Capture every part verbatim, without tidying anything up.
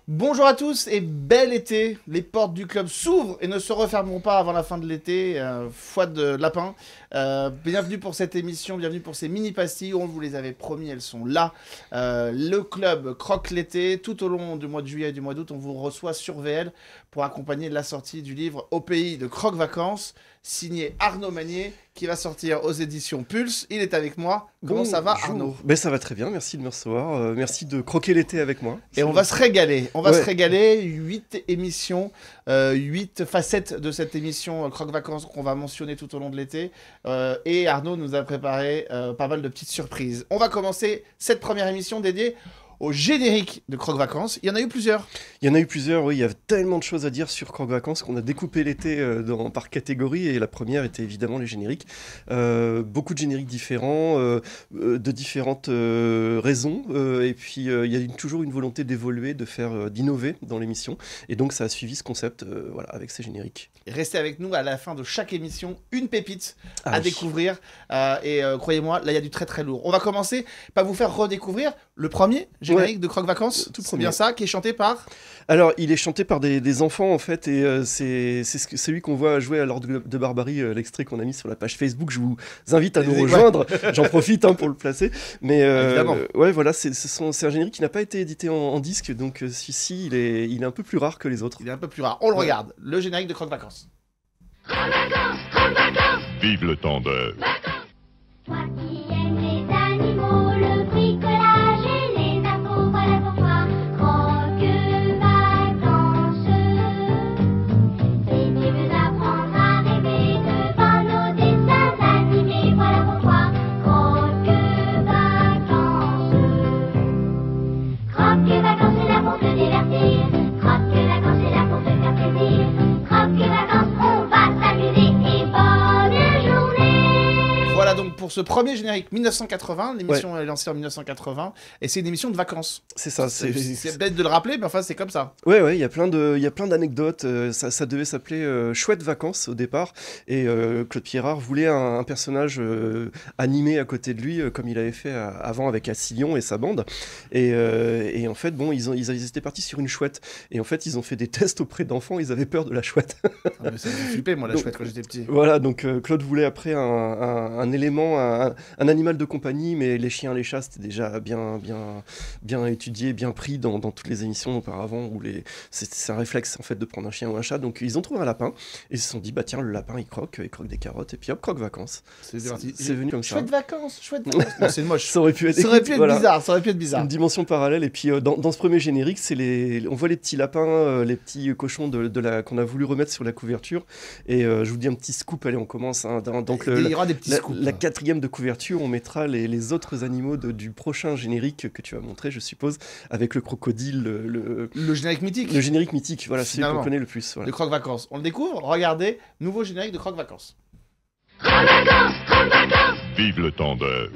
Bonjour à tous et bel été. Les portes du club s'ouvrent et ne se refermeront pas avant la fin de l'été. Euh, foi de lapin. Euh, bienvenue pour cette émission, bienvenue pour ces mini pastilles. On vous les avait promis, elles sont là. Euh, le club croque l'été. Tout au long du mois de juillet et du mois d'août, on vous reçoit sur V L pour accompagner la sortie du livre Au pays de Croque Vacances, signé Arnaud Magnier, qui va sortir aux éditions Pulse. Il est avec moi. Comment Bonjour. ça va, Arnaud? Ben, ça va très bien, merci de me recevoir. Euh, merci de croquer l'été avec moi. Et on va se régaler. On va Ouais. se régaler. Huit émissions, euh, huit facettes de cette émission euh, Croque Vacances qu'on va mentionner tout au long de l'été. Euh, et Arnaud nous a préparé euh, pas mal de petites surprises. On va commencer cette première émission dédiée au générique de Croque Vacances. Il y en a eu plusieurs. Il y en a eu plusieurs, oui, il y a tellement de choses à dire sur Croque Vacances qu'on a découpé l'été euh, dans- par catégorie, et la première était évidemment les génériques. Euh, beaucoup de génériques différents, euh, euh, de différentes euh, raisons, euh, et puis euh, il y a une- toujours une volonté d'évoluer, de faire, euh, d'innover dans l'émission, et donc ça a suivi ce concept euh, voilà, avec ces génériques. Et restez avec nous à la fin de chaque émission, une pépite Ah à oui. découvrir. Euh, et euh, croyez-moi, là, il y a du très très lourd. On va commencer par vous faire redécouvrir le premier générique de Croque Vacances. Euh, tout C'est premier. bien ça, qui est chanté par... Alors, il est chanté par des, des enfants, en fait, et euh, c'est c'est ce que- celui qu'on voit jouer à l'Ordre de, de Barbarie, euh, l'extrait qu'on a mis sur la page Facebook. Je vous invite à nous Ouais. rejoindre, j'en profite hein, pour le placer. Mais euh, Évidemment. euh, ouais, voilà, c'est ce sont- c'est un générique qui n'a pas été édité en, en disque, donc euh, celui-ci, il est, il est un peu plus rare que les autres. Il est un peu plus rare. On le Ouais. regarde. Le générique de Croque Vacances. Vive le tendeur. Toi qui aimes les animaux, le bricolage et les impôts, voilà pour toi. Croque vacances. Si tu veux apprendre à rêver devant nos dessins animés, voilà pour toi. Croque vacances. Croque vacances est là pour te divertir. Croque vacances est là pour te faire plaisir. Croque vacances, on va s'amuser et bonne journée. Voilà donc pour ce premier générique mille neuf cent quatre-vingts. L'émission est lancée en mille neuf cent quatre-vingts et c'est une émission de vacances. C'est ça, C'est c'est... c'est bête de le rappeler, mais enfin c'est comme ça. Ouais, ouais, il y a plein de, il y a plein d'anecdotes. euh, ça, ça devait s'appeler euh, Chouette Vacances au départ, et euh, Claude Pierrard voulait un, un personnage euh, animé à côté de lui, euh, comme il avait fait à- avant avec Assillon et sa bande. Et, euh, et en fait, bon, ils, ont, ils, ils étaient partis sur une chouette, et en fait, ils ont fait des tests auprès d'enfants. Ils avaient peur de la chouette. Ah, mais ça me fait flipper moi la Donc- chouette quand j'étais petit. Voilà, donc euh, Claude voulait après un, un- un élément, un, un animal de compagnie, mais les chiens, les chats, c'était déjà bien, bien, bien étudié, bien pris dans, dans toutes les émissions auparavant, où les, c'est, c'est un réflexe en fait de prendre un chien ou un chat. Donc ils ont trouvé un lapin et ils se sont dit bah tiens, le lapin il croque, il croque des carottes, et puis hop, croque vacances. C'est C'est- parti. c'est venu comme ça. Chouette vacances, chouette vacances. Non, c'est moche. Ça aurait pu être, Ça aurait pu être voilà. bizarre, ça aurait pu être bizarre. Une dimension parallèle. Et puis euh, dans, dans ce premier générique, c'est les, on voit les petits lapins, euh, les petits cochons de, de la, qu'on a voulu remettre sur la couverture. Et euh, je vous dis un petit scoop, allez on commence. hein, dans- donc Et le- il y aura des petits La, scoops. la quatrième de couverture, on mettra les, les autres animaux de- du prochain générique que tu vas montrer, je suppose, avec le crocodile, le, le, Le générique mythique le générique mythique, voilà, celui Finalement. qu'on connaît le plus. de Voilà. Croque Vacances. On le découvre. Regardez, nouveau générique de Croque Vacances. Vive le tendeur.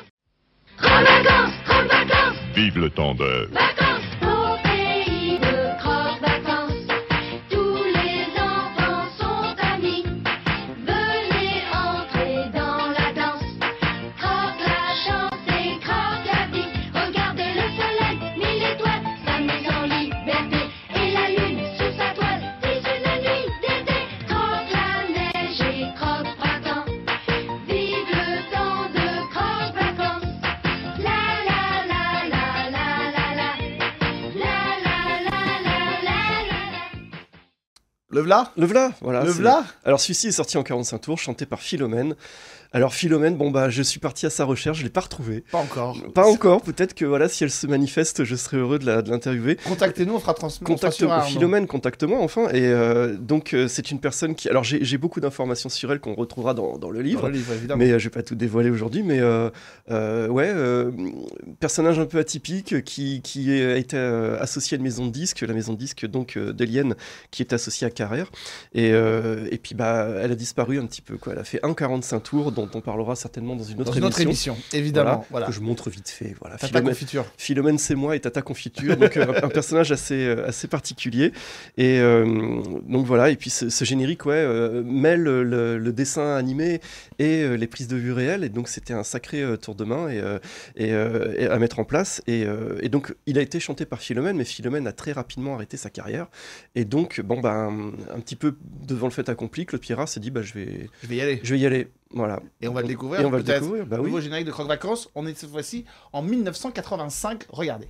Vive le tendeur. Au pays de Croque Vacances, tous les enfants sont amis. Venez entrer dans la danse. Croque la chance et croque la vie. Regardez le soleil, mille étoiles, s'amuse en liberté. Et la lune sous sa toile, c'est une nuit d'été. Croque la neige et croque printemps. Vive le temps de Croque Vacances. La la la la la la la. La la la la la la. Le v'là Le v'là, voilà. Le c'est- v'là Alors celui-ci est sorti en quarante-cinq tours, chanté par Philomène. Alors Philomène, bon bah je suis parti à sa recherche, je l'ai pas retrouvée. Pas encore. Pas encore, peut-être que voilà, si elle se manifeste, je serais heureux de la- de l'interviewer. Contactez-nous, on fera transmettre. Contacte Philomène, contacte-moi enfin. Et euh, donc euh, c'est une personne qui, alors j'ai j'ai beaucoup d'informations sur elle qu'on retrouvera dans, dans le livre. Le livre, évidemment. Mais euh, je vais pas tout dévoiler aujourd'hui, mais euh, euh, ouais, euh, personnage un peu atypique qui, qui a été euh, associé à une maison de disques, la maison de disques donc euh, d'Elienne, qui est associée à Carrère. Et, euh, et puis bah, elle a disparu un petit peu, quoi. Elle a fait un quarante-cinq tours, dont on parlera certainement dans une autre Dans une autre émission. émission, évidemment. Voilà. Que je montre vite fait. Voilà. Tata Philomène, Confiture. Philomène, c'est moi et Tata Confiture, donc euh, un personnage assez, euh, assez particulier. Et euh, donc voilà, et puis ce, ce générique ouais, euh, mêle le, le dessin animé et euh, les prises de vue réelles, et donc c'était un sacré euh, tour de main et, euh, et, euh, et à mettre en place. Et, euh, et donc il a été chanté par Philomène, mais Philomène a très rapidement arrêté sa carrière. Et donc, bon, bah, un, un petit peu devant le fait accompli, Claude Pierrat s'est dit bah, je, vais, Je vais y aller. je vais y aller. Voilà. Et on va le découvrir. Et on va le peut-être. découvrir, bah oui. Nouveau générique de Croque Vacances. On est cette fois-ci en mille neuf cent quatre-vingt-cinq. Regardez.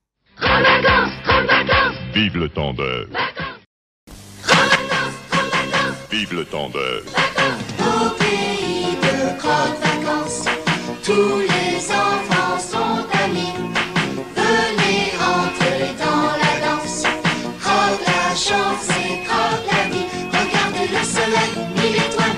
Vive le tendeur. Vive le tendeur. Au pays de croque-vacances, tous les enfants sont amis. Venez entrer dans la danse. Croque la chance et croque la vie. Regardez le soleil, mille étoiles.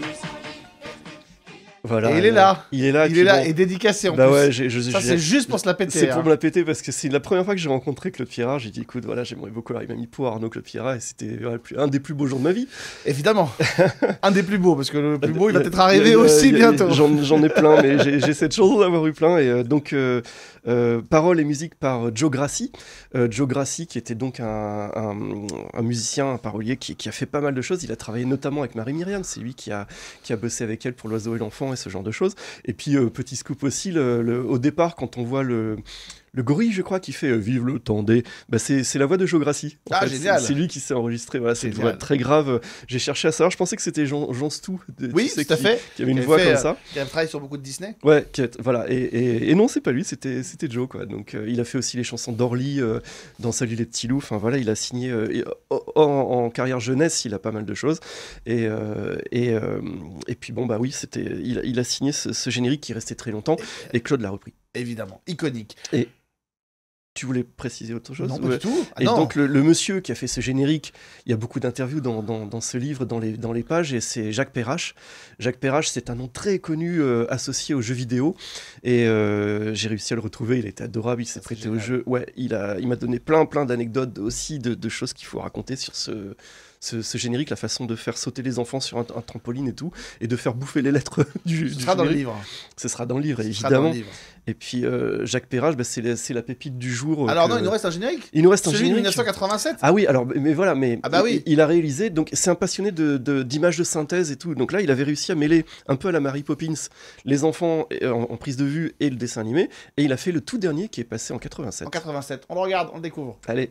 Voilà, Et il est là. Il est là. Il puis est là bon, et dédicacé en bah plus. ouais, j'ai- je, Ça, j'ai- c'est juste pour se la péter. C'est pour hein. me la péter parce que c'est la première fois que j'ai rencontré Claude Pierrat. J'ai dit écoute, voilà, j'aimerais beaucoup. Alors, il m'a mis pour Arnaud Claude Pierrat et c'était voilà, le plus- un des plus beaux jours de ma vie. Évidemment. Un des plus beaux, parce que le plus beau, il va y a- peut-être arriver y a- y a- aussi y a- bientôt. J'en, j'en ai plein, mais j'ai, j'ai cette chance d'avoir eu plein. Et euh, donc, euh, euh, paroles et musique par Joe Grassi. Euh, Joe Grassi, qui était donc un, un, un musicien, un parolier qui, qui a fait pas mal de choses. Il a travaillé notamment avec Marie-Myriam. C'est lui qui a, qui a bossé avec elle pour L'Oiseau et l'Enfant et ce genre de choses. Et puis, euh, petit scoop aussi, le, le- au départ, quand on voit le. Le gorille, je crois, qui fait euh, Vive le temps des. Bah, c'est, c'est la voix de Joe Grassi. En Ah, fait. génial. C'est, c'est lui qui s'est enregistré. Voilà, c'est une Génial. voix très grave. J'ai cherché à savoir. Je pensais que c'était Jean, Jean Stou. de- Oui, tu sais, tout à qui- fait. Qui avait une Qui voix fait, comme euh, ça. Il a travaillé sur beaucoup de Disney. Ouais, qui est- voilà. Et, et, et non, c'est pas lui, c'était, c'était Joe, quoi. Donc, euh, il a fait aussi les chansons d'Orly euh, dans Salut les petits loups. Enfin, voilà, il a signé. euh, et, en, en carrière jeunesse, il a pas mal de choses. Et, euh, et, euh, et puis, bon, bah oui, c'était, il, a- il a signé ce, ce générique qui restait très longtemps. Et Claude l'a repris. Évidemment. Iconique. Tu voulais préciser autre chose Non, pas Ouais. du tout. Ah, Et non. donc le, le monsieur qui a fait ce générique, il y a beaucoup d'interviews dans, dans, dans ce livre, dans les, dans les pages, et c'est Jacques Perrache. Jacques Perrache, c'est un nom très connu euh, associé aux jeux vidéo, et euh, j'ai réussi à le retrouver, il était adorable, il s'est c'est prêté au génial. jeu. Ouais, il, a, il m'a donné plein plein d'anecdotes aussi, de, de choses qu'il faut raconter sur ce... Ce, ce générique, la façon de faire sauter les enfants sur un, un trampoline et tout, et de faire bouffer les lettres du, Ce du sera dans le générique. livre. Ce sera dans le livre, Ce sera dans évidemment. le livre. Et puis euh, Jacques Perrache, bah, c'est, la, c'est la pépite du jour. euh, Alors que- non, il nous reste un générique. il nous reste un Celui de générique. mille neuf cent quatre-vingt-sept. Ah oui, alors, mais, mais voilà, mais Ah bah il, oui. il a réalisé, donc c'est un passionné de, de- d'images de synthèse et tout. Donc là, il avait réussi à mêler un peu à la Mary Poppins les enfants euh, en, en prise de vue et le dessin animé. Et il a fait le tout dernier qui est passé en quatre-vingt-sept. En quatre-vingt-sept. On le regarde, on le découvre. Allez,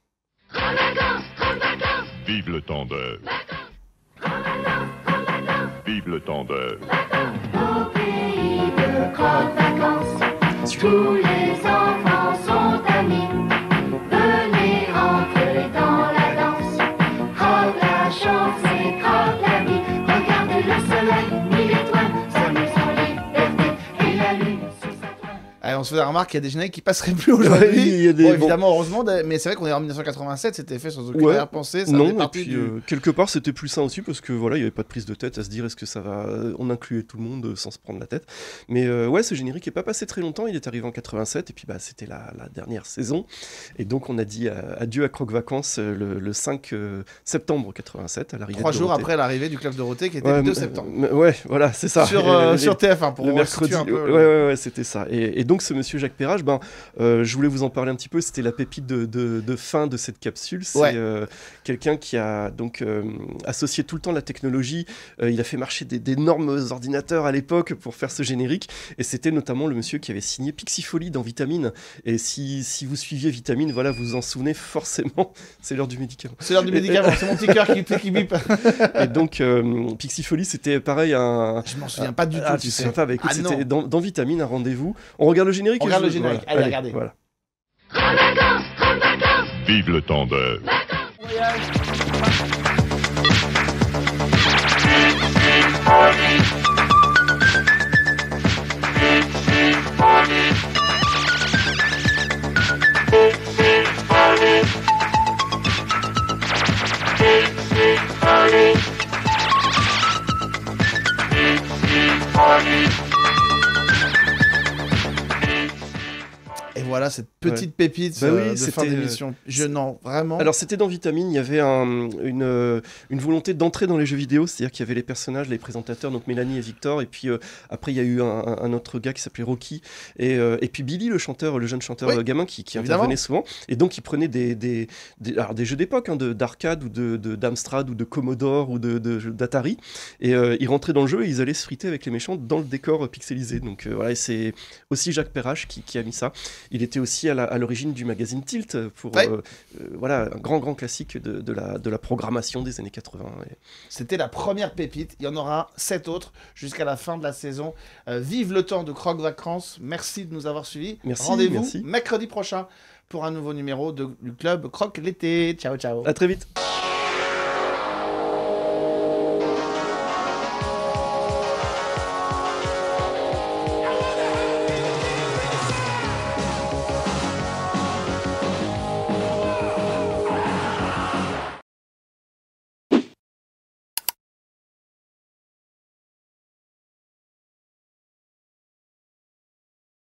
Vive le tendeur. Vive le tendeur. Au pays de croque-vacances, tous les enfants sont amis. Venez entrer dans la danse. Croque la chance et croque la vie. Regardez le soleil, mille étoiles, s'amuse en liberté. Et la lune sous sa toile. Allez, on se fait la remarque qu'il y a des génériques qui passeraient plus aujourd'hui. Ouais, il y a des- Bon, bon. évidemment, heureusement, mais c'est vrai qu'on est en mille neuf cent quatre-vingt-sept, c'était fait sans aucune Ouais. arrière-pensée. Ça non, faisait et partie puis du... euh, quelque part c'était plus sain aussi parce que voilà, il n'y avait pas de prise de tête à se dire est-ce que ça va. euh, On incluait tout le monde euh, sans se prendre la tête. Mais euh, ouais, ce générique n'est pas passé très longtemps, il est arrivé en quatre-vingt-sept et puis bah, c'était la, la dernière saison. Et donc on a dit euh, adieu à Croque Vacances euh, le, le cinq euh, septembre quatre-vingt-sept à l'arrivée Trois de jours Dorothée. après l'arrivée du Club Dorothée qui était Ouais, le deux m- septembre. m- ouais, voilà, c'est ça. Sur, Et euh, les- sur T F un pour le resituer mercredi, un peu. ouais, ouais, ouais, c'était ça. Et, et donc ce monsieur Jacques Perrache, ben, euh, je voulais vous en parler un petit peu. C'était la pépite de, de, de fin de cette capsule. C'est Ouais. euh, quelqu'un qui a donc euh, associé tout le temps la technologie. Euh, il a fait marcher des- d'énormes ordinateurs à l'époque pour faire ce générique. Et c'était notamment le monsieur qui avait signé Pixifolie dans Vitamine. Et si, si vous suiviez Vitamine, voilà, vous vous en souvenez forcément. C'est l'heure du médicament. C'est l'heure du médicament, c'est mon petit cœur qui, qui bip. Et donc euh, Pixifolie, c'était pareil un. Je m'en souviens pas du tout. Ah, tu tu te sais. souviens pas, bah, écoute, Ah, non. c'était dans, dans Vitamine, un rendez-vous. On regarde le générique On et regarde je- le générique. voilà. Allez, regardez. Voilà. Vive le tendeur. Et voilà, cette petite pépite Bah euh, oui, de fin c'était, euh, d'émission. Je non, vraiment. Alors c'était dans Vitamine, il y avait un- une, euh, une volonté d'entrer dans les jeux vidéo, c'est-à-dire qu'il y avait les personnages, les présentateurs, donc Mélanie et Victor, et puis euh, après il y a eu un, un- un autre gars qui s'appelait Rocky, et, euh, et puis Billy, le chanteur, le jeune chanteur Oui, euh, gamin qui, qui évidemment. intervenait souvent, et donc il prenait des, des, des, alors, des jeux d'époque, hein, de- d'arcade ou de, de- d'Amstrad ou de Commodore ou de, de- d'Atari, et euh, ils rentraient dans le jeu et ils allaient se friter avec les méchants dans le décor euh, pixelisé. Donc euh, voilà, et c'est aussi Jacques Perrache qui, qui a mis ça. Il était aussi à la- à l'origine du magazine Tilt, pour Ouais. euh, euh, voilà, un grand grand classique de, de la, de la programmation des années quatre-vingts. Et- C'était la première pépite. Il y en aura sept autres jusqu'à la fin de la saison. Euh, vive le temps de Croque Vacances. Merci de nous avoir suivis. Merci, Rendez-vous merci. mercredi prochain pour un nouveau numéro de, du club Croque l'été. Ciao, ciao. À très vite. Croque